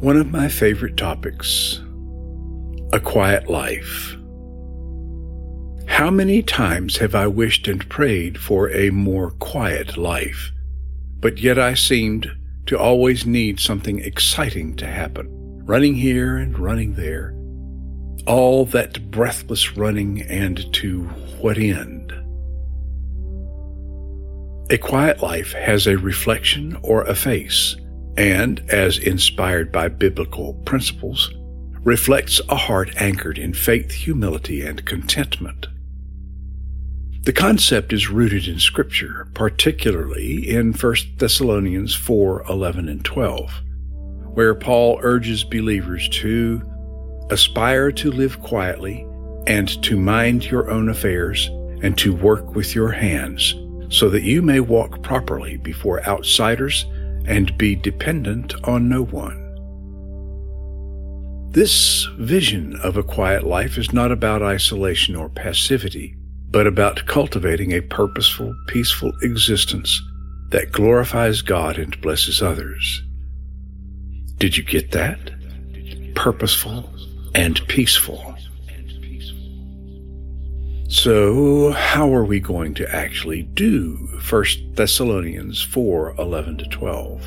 One of my favorite topics, a quiet life. How many times have I wished and prayed for a more quiet life, but yet I seemed to always need something exciting to happen, running here and running there, all that breathless running, and to what end? A quiet life has a reflection or a face, and, as inspired by biblical principles, reflects a heart anchored in faith, humility, and contentment. The concept is rooted in Scripture, particularly in 1 Thessalonians 4:11 and 12, where Paul urges believers to aspire to live quietly and to mind your own affairs and to work with your hands, so that you may walk properly before outsiders and be dependent on no one. This vision of a quiet life is not about isolation or passivity, but about cultivating a purposeful, peaceful existence that glorifies God and blesses others. Did you get that? Purposeful and peaceful. So, how are we going to actually do 1 Thessalonians 4:11 to 12?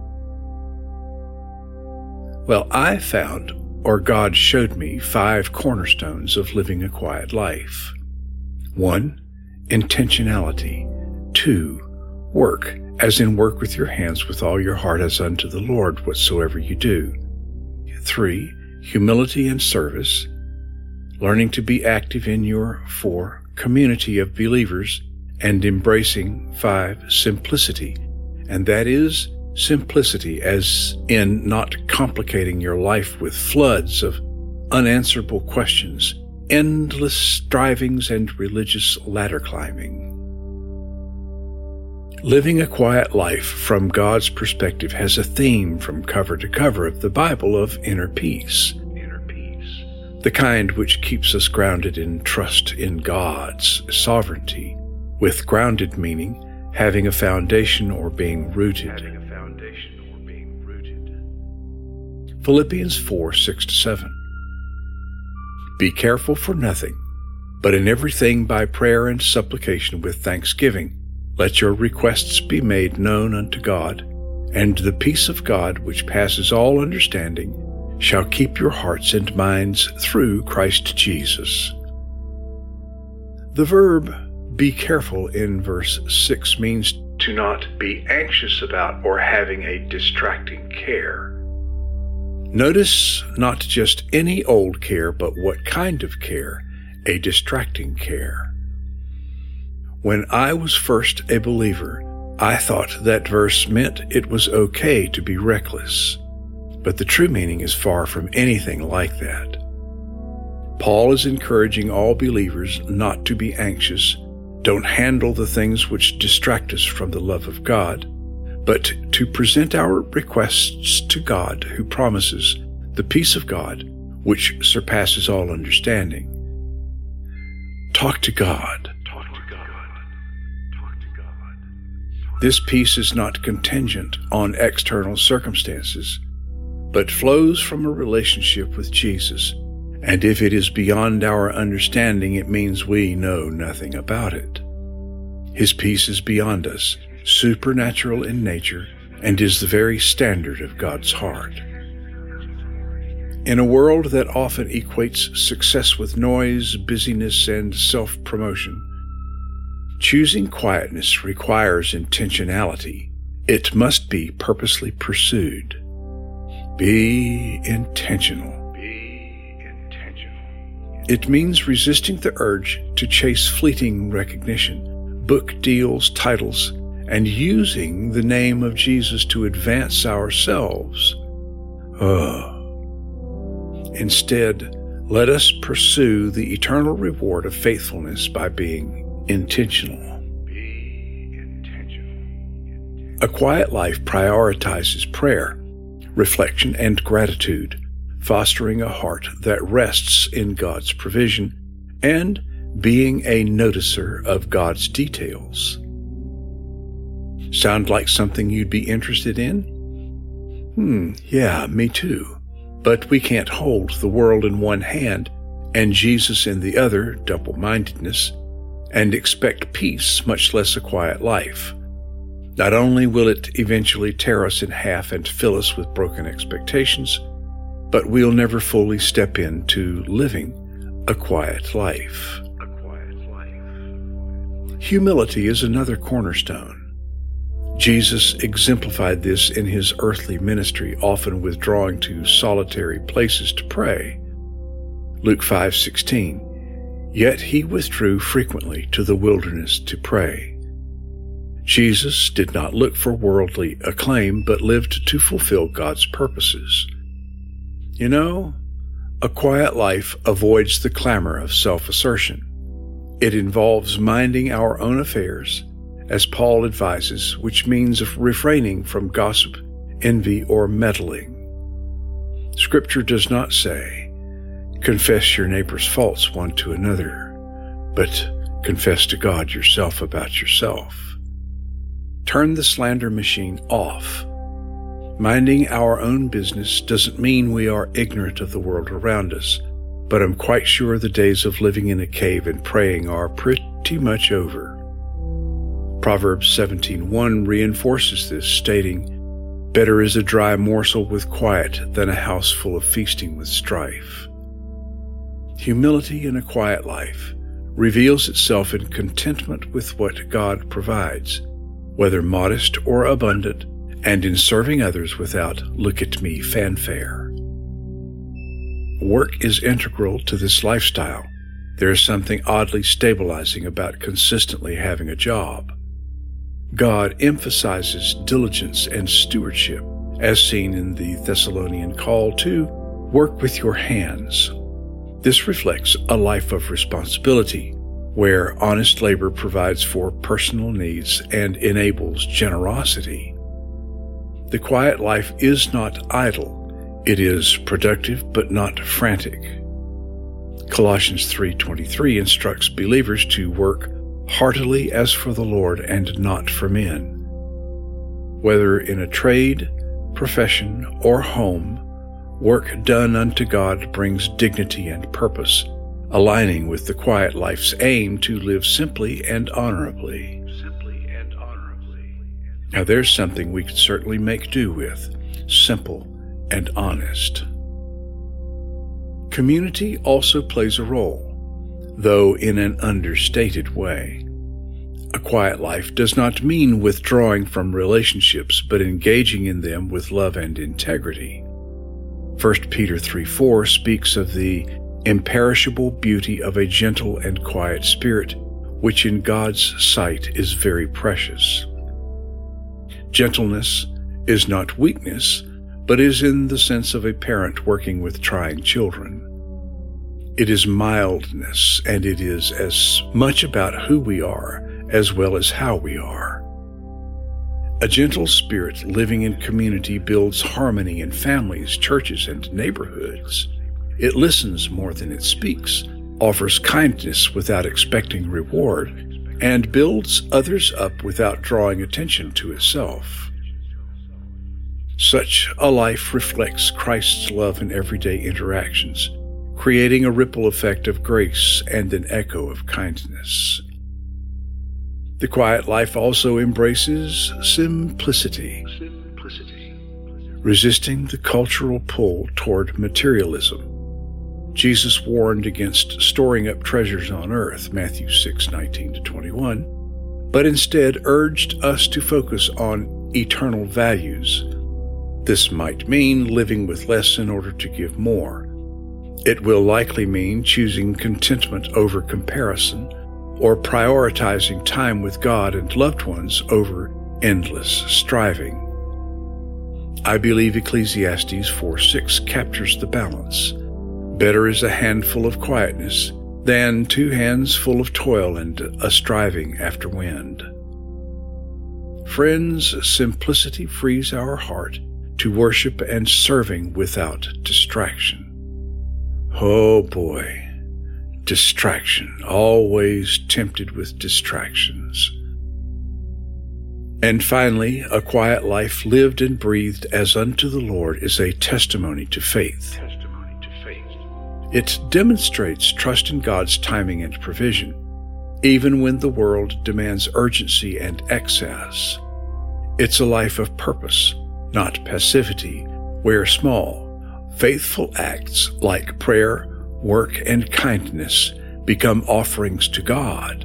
Well, I found, or God showed me, 5 cornerstones of living a quiet life. 1. Intentionality. 2. Work, as in work with your hands with all your heart as unto the Lord whatsoever you do. 3. Humility and service. Learning to be active in your 4. Community of believers, and embracing 5. Simplicity, and that is simplicity as in not complicating your life with floods of unanswerable questions, endless strivings, and religious ladder climbing. Living a quiet life from God's perspective has a theme from cover to cover of the Bible of inner peace. The kind which keeps us grounded in trust in God's sovereignty, with grounded meaning having a foundation or being rooted. Philippians 4:6-7. Be careful for nothing, but in everything by prayer and supplication with thanksgiving, let your requests be made known unto God, and the peace of God, which passes all understanding, shall keep your hearts and minds through Christ Jesus. The verb be careful in verse 6 means to not be anxious about or having a distracting care. Notice not just any old care, but what kind of care, a distracting care. When I was first a believer, I thought that verse meant it was okay to be reckless. But the true meaning is far from anything like that. Paul is encouraging all believers not to be anxious, don't handle the things which distract us from the love of God, but to present our requests to God, who promises the peace of God, which surpasses all understanding. Talk to God. This peace is not contingent on external circumstances, but flows from a relationship with Jesus, and if it is beyond our understanding, it means we know nothing about it. His peace is beyond us, supernatural in nature, and is the very standard of God's heart. In a world that often equates success with noise, busyness, and self-promotion, choosing quietness requires intentionality. It must be purposely pursued. Be intentional. It means resisting the urge to chase fleeting recognition, book deals, titles, and using the name of Jesus to advance ourselves. Instead, let us pursue the eternal reward of faithfulness by being intentional. A quiet life prioritizes prayer, reflection, and gratitude, fostering a heart that rests in God's provision and being a noticer of God's details. Sound like something you'd be interested in? Yeah, me too. But we can't hold the world in one hand and Jesus in the other, double-mindedness, and expect peace, much less a quiet life. Not only will it eventually tear us in half and fill us with broken expectations, but we'll never fully step into living a quiet life. Humility is another cornerstone. Jesus exemplified this in his earthly ministry, often withdrawing to solitary places to pray. Luke 5:16, "Yet he withdrew frequently to the wilderness to pray." Jesus did not look for worldly acclaim, but lived to fulfill God's purposes. You know, a quiet life avoids the clamor of self-assertion. It involves minding our own affairs, as Paul advises, which means of refraining from gossip, envy, or meddling. Scripture does not say, "Confess your neighbor's faults one to another," but confess to God yourself about yourself. Turn the slander machine off. Minding our own business doesn't mean we are ignorant of the world around us, but I'm quite sure the days of living in a cave and praying are pretty much over. Proverbs 17:1 reinforces this, stating, "Better is a dry morsel with quiet than a house full of feasting with strife." Humility in a quiet life reveals itself in contentment with what God provides, whether modest or abundant, and in serving others without look-at-me fanfare. Work is integral to this lifestyle. There is something oddly stabilizing about consistently having a job. God emphasizes diligence and stewardship, as seen in the Thessalonian call to work with your hands. This reflects a life of responsibility, where honest labor provides for personal needs and enables generosity. The quiet life is not idle. It is productive but not frantic. Colossians 3:23 instructs believers to work heartily as for the Lord and not for men. Whether in a trade, profession, or home, work done unto God brings dignity and purpose, aligning with the quiet life's aim to live simply and honorably. Now there's something we could certainly make do with: simple and honest. Community also plays a role, though in an understated way. A quiet life does not mean withdrawing from relationships, but engaging in them with love and integrity. 1 Peter 3:4 speaks of the imperishable beauty of a gentle and quiet spirit, which in God's sight is very precious. Gentleness is not weakness, but is in the sense of a parent working with trying children. It is mildness, and it is as much about who we are as well as how we are. A gentle spirit living in community builds harmony in families, churches, and neighborhoods. It listens more than it speaks, offers kindness without expecting reward, and builds others up without drawing attention to itself. Such a life reflects Christ's love in everyday interactions, creating a ripple effect of grace and an echo of kindness. The quiet life also embraces simplicity, resisting the cultural pull toward materialism. Jesus warned against storing up treasures on earth, Matthew 6:19-21, but instead urged us to focus on eternal values. This might mean living with less in order to give more. It will likely mean choosing contentment over comparison, or prioritizing time with God and loved ones over endless striving. I believe Ecclesiastes 4:6 captures the balance. Better is a handful of quietness than 2 hands full of toil and a striving after wind. Friends, simplicity frees our heart to worship and serving without distraction. Oh boy, distraction, always tempted with distractions. And finally, a quiet life lived and breathed as unto the Lord is a testimony to faith. It demonstrates trust in God's timing and provision, even when the world demands urgency and excess. It's a life of purpose, not passivity, where small, faithful acts like prayer, work, and kindness become offerings to God.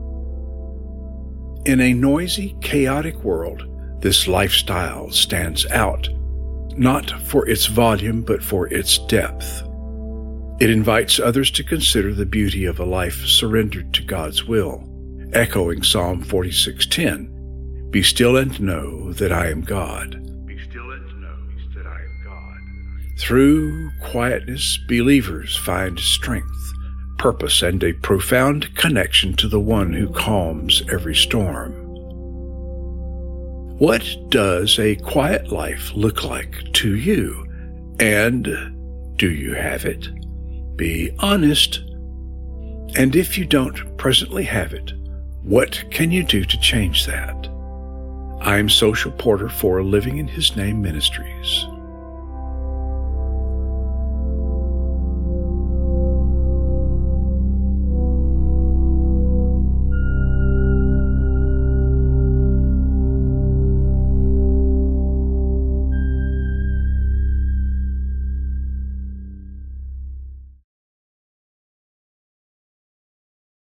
In a noisy, chaotic world, this lifestyle stands out, not for its volume but for its depth. It invites others to consider the beauty of a life surrendered to God's will, echoing Psalm 46:10, "Be still and know that I am God." Be still and know that I am God. Through quietness, believers find strength, purpose, and a profound connection to the one who calms every storm. What does a quiet life look like to you? And do you have it? Be honest. And if you don't presently have it, what can you do to change that? I'm Social Porter for Living in His Name Ministries.